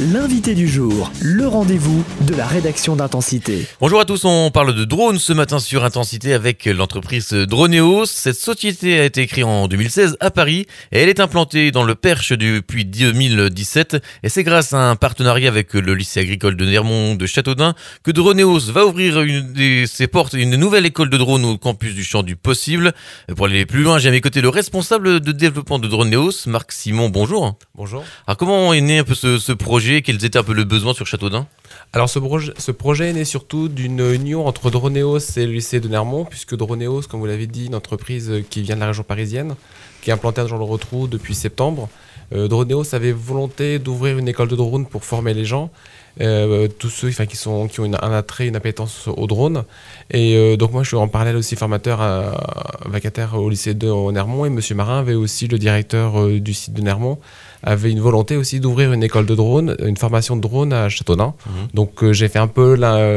L'invité du jour, le rendez-vous de la rédaction d'Intensité. Bonjour à tous, on parle de drones ce matin sur Intensité avec l'entreprise Droneos. Cette société a été créée en 2016 à Paris et elle est implantée dans le Perche depuis 2017. Et c'est grâce à un partenariat avec le lycée agricole de Nermont de Châteaudun que Droneos va ouvrir ses portes, une nouvelle école de drones au campus du Champ du Possible. Pour aller plus loin, j'ai à mes côtés le responsable de développement de Droneos, Marc Simon. Bonjour. Bonjour. Alors comment est né un peu ce projet? Quels étaient un peu le besoin sur Châteaudun? Alors ce projet est né surtout d'une union entre Droneos et le lycée de Nermont, puisque Droneos, comme vous l'avez dit, une entreprise qui vient de la région parisienne, qui est implantée à Jean-le-Rotrou depuis septembre. Droneos avait volonté d'ouvrir une école de drone pour former les gens, tous ceux qui ont un attrait, une appétence au drone. Et donc moi je suis en parallèle aussi formateur vacataire au lycée de Nermont, et Monsieur Marin avait aussi, le directeur du site de Nermont, avait une volonté aussi d'ouvrir une école de drone, une formation de drone à Châteaudun. Donc j'ai fait un peu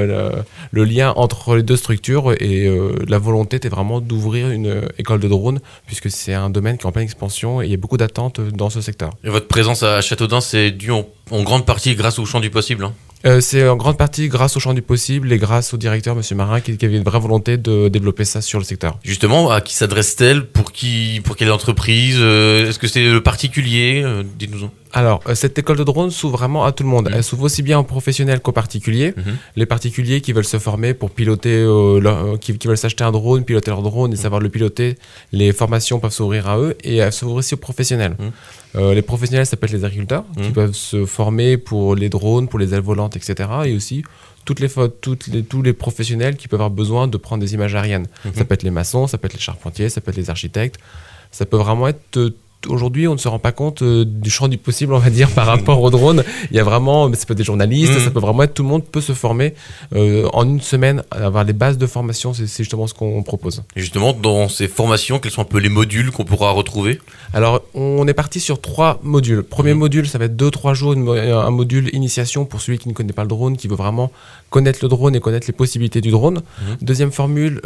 le lien entre les deux structures, et la volonté était vraiment d'ouvrir une école de drone, puisque c'est un domaine qui est en pleine expansion et il y a beaucoup d'attentes dans ce secteur. Et votre présence à Châteaudun, c'est dû en grande partie grâce au Champ du Possible, hein? C'est en grande partie grâce au Champ du Possible et grâce au directeur, Monsieur Marin, qui avait une vraie volonté de développer ça sur le secteur. Justement, à qui s'adresse-t-elle? Pour quelle entreprise? Est-ce que c'est le particulier? Dites-nous-en. Alors, cette école de drone s'ouvre vraiment à tout le monde. Elle s'ouvre aussi bien aux professionnels qu'aux particuliers. Les particuliers qui veulent se former pour piloter, qui veulent s'acheter un drone, piloter leur drone et savoir le piloter, les formations peuvent s'ouvrir à eux, et elles s'ouvrent aussi aux professionnels. Les professionnels, ça peut être les agriculteurs qui peuvent se former pour les drones, pour les ailes volantes, etc. Et aussi tous les professionnels qui peuvent avoir besoin de prendre des images aériennes. Ça peut être les maçons, ça peut être les charpentiers, ça peut être les architectes. Ça peut vraiment être... Aujourd'hui, on ne se rend pas compte du champ du possible, on va dire, par rapport aux drones. Il y a vraiment, ça peut être des journalistes, ça peut vraiment être, tout le monde peut se former en une semaine, avoir les bases de formation, c'est justement ce qu'on propose. Et justement, dans ces formations, quels sont un peu les modules qu'on pourra retrouver? Alors, on est parti sur 3 modules. Premier module, ça va être 2-3 jours, un module initiation pour celui qui ne connaît pas le drone, qui veut vraiment connaître le drone et connaître les possibilités du drone. Deuxième formule,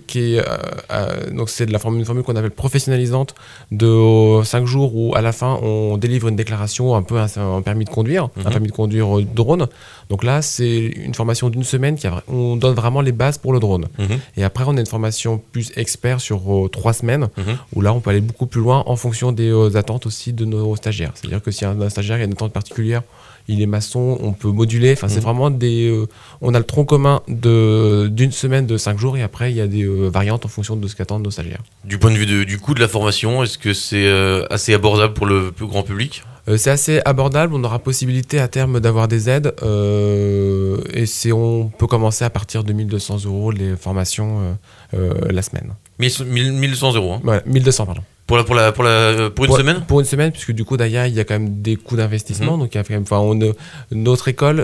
donc c'est une formule qu'on appelle professionnalisante, de 5 jours où à la fin on délivre une déclaration, un peu un permis de conduire, un permis de conduire drone. Donc là, c'est une formation d'une semaine on donne vraiment les bases pour le drone. Et après, on a une formation plus expert sur 3 semaines, où là, on peut aller beaucoup plus loin en fonction des attentes aussi de nos stagiaires. C'est-à-dire que si un stagiaire a une attente particulière, il est maçon, on peut moduler. Enfin, c'est vraiment on a le tronc commun d'une semaine, de 5 jours, et après, il y a des variantes en fonction de ce qu'attendent nos stagiaires. Du point de vue du coût de la formation, est-ce que c'est assez abordable pour le plus grand public? C'est assez abordable, on aura possibilité à terme d'avoir des aides, et on peut commencer à partir de 1 200 € les formations la semaine. 1 200 €, hein? Ouais, 1 200, pardon. Pour une semaine? Pour une semaine, puisque du coup, derrière, il y a quand même des coûts d'investissement. Donc, il y a quand même, notre école,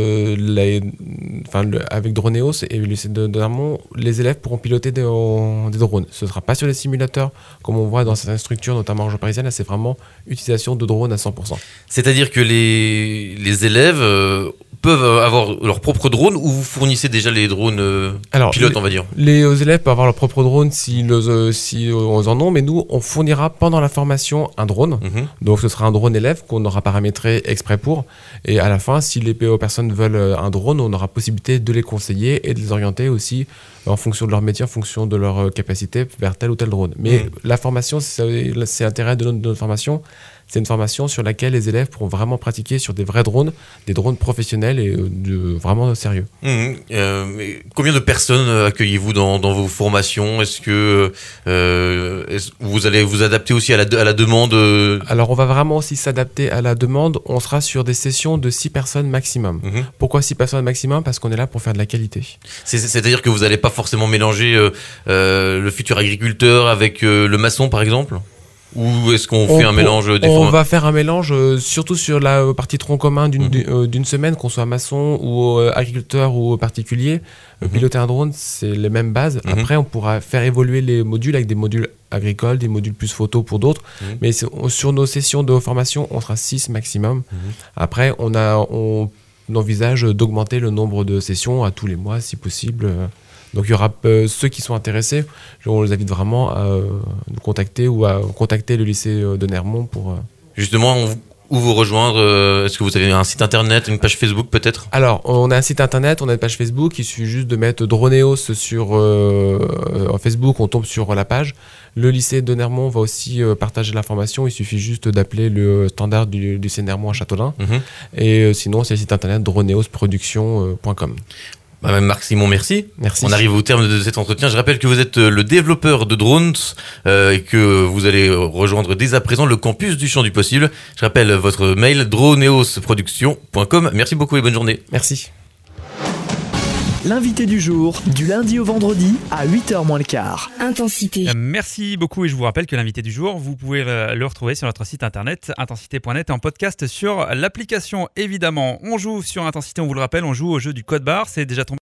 avec Droneos et le lycée de Nermont, les élèves pourront piloter des drones. Ce ne sera pas sur les simulateurs, comme on voit dans certaines structures, notamment en région parisienne. Là, c'est vraiment utilisation de drones à 100%. C'est-à-dire que les élèves peuvent avoir leur propre drone, ou vous fournissez déjà les drones pilotes, on va dire? Les élèves peuvent avoir leur propre drone si on en ont, mais nous, on fournira pendant la formation un drone. Donc ce sera un drone élève qu'on aura paramétré exprès pour. Et à la fin, si les personnes veulent un drone, on aura possibilité de les conseiller et de les orienter aussi en fonction de leur métier, en fonction de leur capacité vers tel ou tel drone. Mais la formation, c'est l'intérêt de notre formation. C'est une formation sur laquelle les élèves pourront vraiment pratiquer sur des vrais drones, des drones professionnels et vraiment sérieux. Mais combien de personnes accueillez-vous dans vos formations? Est-ce que vous allez vous adapter aussi à la demande? Alors, on va vraiment aussi s'adapter à la demande. On sera sur des sessions de 6 personnes maximum. Pourquoi 6 personnes maximum? Parce qu'on est là pour faire de la qualité. C'est-à-dire que vous n'allez pas forcément mélanger le futur agriculteur avec le maçon, par exemple? Ou est-ce qu'on fait un mélange des formats? On va faire un mélange, surtout sur la partie tronc commun d'une semaine, qu'on soit maçon ou agriculteur ou particulier. Piloter un drone, c'est les mêmes bases. Après, on pourra faire évoluer les modules avec des modules agricoles, des modules plus photo pour d'autres. Mais sur nos sessions de formation, on sera 6 maximum. Après, on envisage d'augmenter le nombre de sessions à tous les mois, si possible. Donc il y aura ceux qui sont intéressés, on les invite vraiment à nous contacter ou à contacter le lycée de Nermont pour... Justement, Où vous rejoindre? Est-ce que vous avez un site internet, une page Facebook peut-être? Alors, on a un site internet, on a une page Facebook. Il suffit juste de mettre Droneos sur en Facebook, on tombe sur la page. Le lycée de Nermont va aussi partager l'information. Il suffit juste d'appeler le standard du lycée Nermont à Châteaulin. Et sinon, c'est le site internet droneosproduction.com. Bah, Marc-Simon, merci. Merci. On arrive au terme de cet entretien. Je rappelle que vous êtes le développeur de drones et que vous allez rejoindre dès à présent le campus du Champ du Possible. Je rappelle votre mail droneosproduction.com. Merci beaucoup et bonne journée. Merci. L'invité du jour, du lundi au vendredi à 8h moins le quart. Intensité. Merci beaucoup et je vous rappelle que l'invité du jour, vous pouvez le retrouver sur notre site internet intensité.net et en podcast sur l'application évidemment. On joue sur Intensité, on vous le rappelle, on joue au jeu du code barre, c'est déjà tombé.